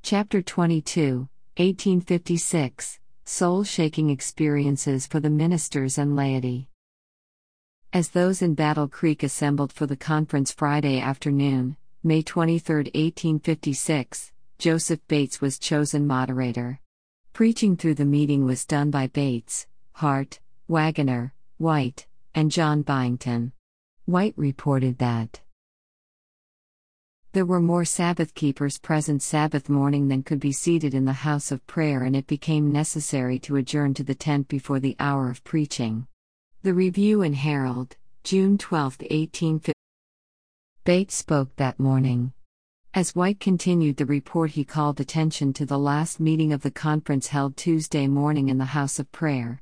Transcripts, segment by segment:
Chapter 22, 1856, Soul-Shaking Experiences for the Ministers and Laity. As those in Battle Creek assembled for the conference Friday afternoon, May 23, 1856, Joseph Bates was chosen moderator. Preaching through the meeting was done by Bates, Hart, Wagoner, White, and John Byington. White reported that there were more Sabbath keepers present Sabbath morning than could be seated in the house of prayer, and it became necessary to adjourn to the tent before the hour of preaching. The Review and Herald, June 12, 1850. Bates spoke that morning. As White continued the report, he called attention to the last meeting of the conference held Tuesday morning in the house of prayer.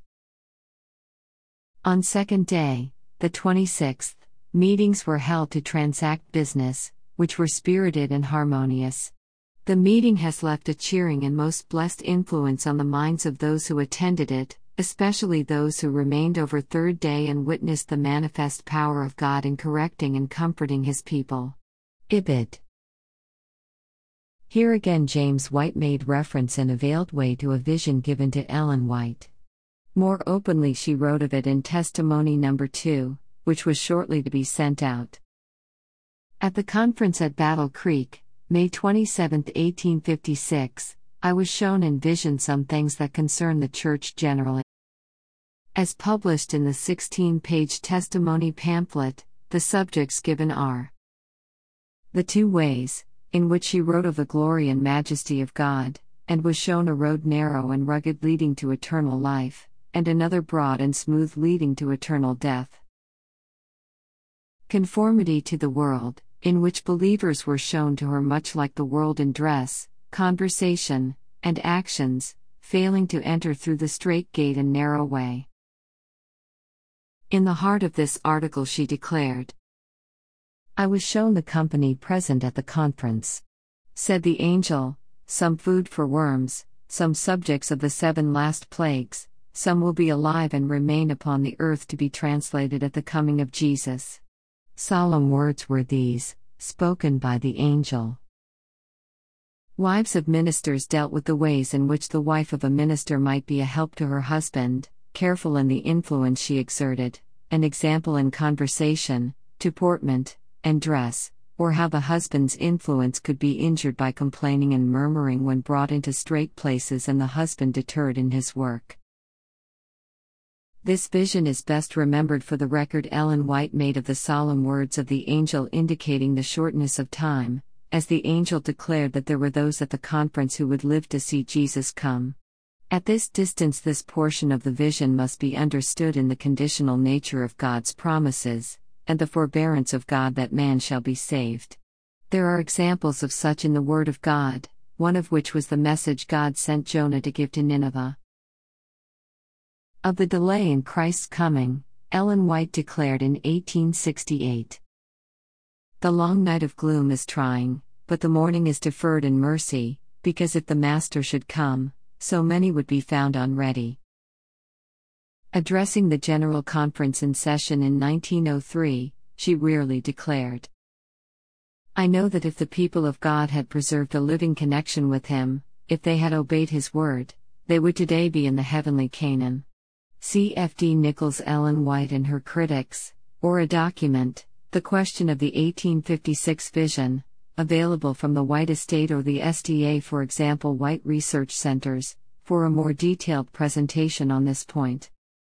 On second day, the 26th, meetings were held to transact business, which were spirited and harmonious. The meeting has left a cheering and most blessed influence on the minds of those who attended it, especially those who remained over third day and witnessed the manifest power of God in correcting and comforting His people. Ibid. Here again James White made reference in a veiled way to a vision given to Ellen White. More openly she wrote of it in Testimony No. 2, which was shortly to be sent out. At the conference at Battle Creek, May 27, 1856, I was shown in vision some things that concern the Church generally. As published in the 16-page testimony pamphlet, the subjects given are the two ways in which she wrote of the glory and majesty of God, and was shown a road narrow and rugged leading to eternal life, and another broad and smooth leading to eternal death. Conformity to the world, in which believers were shown to her much like the world in dress, conversation, and actions, failing to enter through the strait gate and narrow way. In the heart of this article she declared, I was shown the company present at the conference. Said the angel, some food for worms, some subjects of the 7 last plagues, some will be alive and remain upon the earth to be translated at the coming of Jesus. Solemn words were these, spoken by the angel. Wives of ministers dealt with the ways in which the wife of a minister might be a help to her husband, careful in the influence she exerted, an example in conversation, deportment, and dress, or how the husband's influence could be injured by complaining and murmuring when brought into strait places and the husband deterred in his work. This vision is best remembered for the record Ellen White made of the solemn words of the angel indicating the shortness of time, as the angel declared that there were those at the conference who would live to see Jesus come. At this distance, this portion of the vision must be understood in the conditional nature of God's promises, and the forbearance of God that man shall be saved. There are examples of such in the Word of God, one of which was the message God sent Jonah to give to Nineveh. Of the delay in Christ's coming, Ellen White declared in 1868, the long night of gloom is trying, but the morning is deferred in mercy, because if the Master should come, so many would be found unready. Addressing the General Conference in session in 1903, she wearily declared, I know that if the people of God had preserved a living connection with Him, if they had obeyed His word, they would today be in the heavenly Canaan. C.F.D. Nichols. Ellen White and Her Critics, or a document, The Question of the 1856 Vision, available from the White Estate or the SDA, for example White Research Centers, for a more detailed presentation on this point.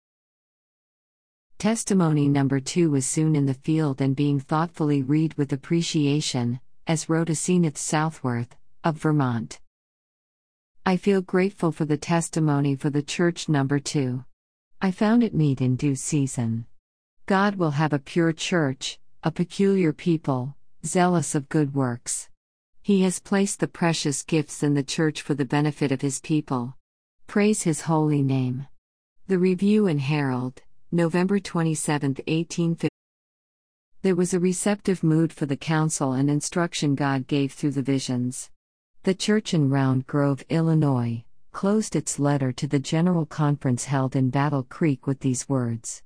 Testimony No. 2 was soon in the field and being thoughtfully read with appreciation, as wrote Asenath Southworth, of Vermont. I feel grateful for the testimony for the Church No. 2. I found it meet in due season. God will have a pure church, a peculiar people, zealous of good works. He has placed the precious gifts in the church for the benefit of His people. Praise His holy name. The Review and Herald, November 27, 1850. There was a receptive mood for the counsel and instruction God gave through the visions. The church in Round Grove, Illinois, closed its letter to the General Conference held in Battle Creek with these words.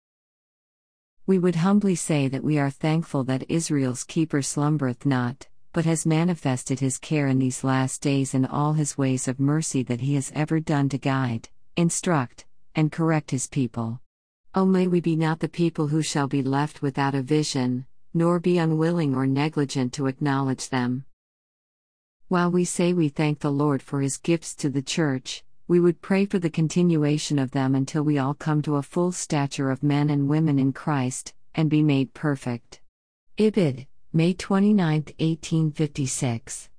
We would humbly say that we are thankful that Israel's keeper slumbereth not, but has manifested his care in these last days in all his ways of mercy that he has ever done to guide, instruct, and correct his people. O may we be not the people who shall be left without a vision, nor be unwilling or negligent to acknowledge them. While we say we thank the Lord for his gifts to the Church, we would pray for the continuation of them until we all come to a full stature of men and women in Christ, and be made perfect. Ibid, May 29, 1856.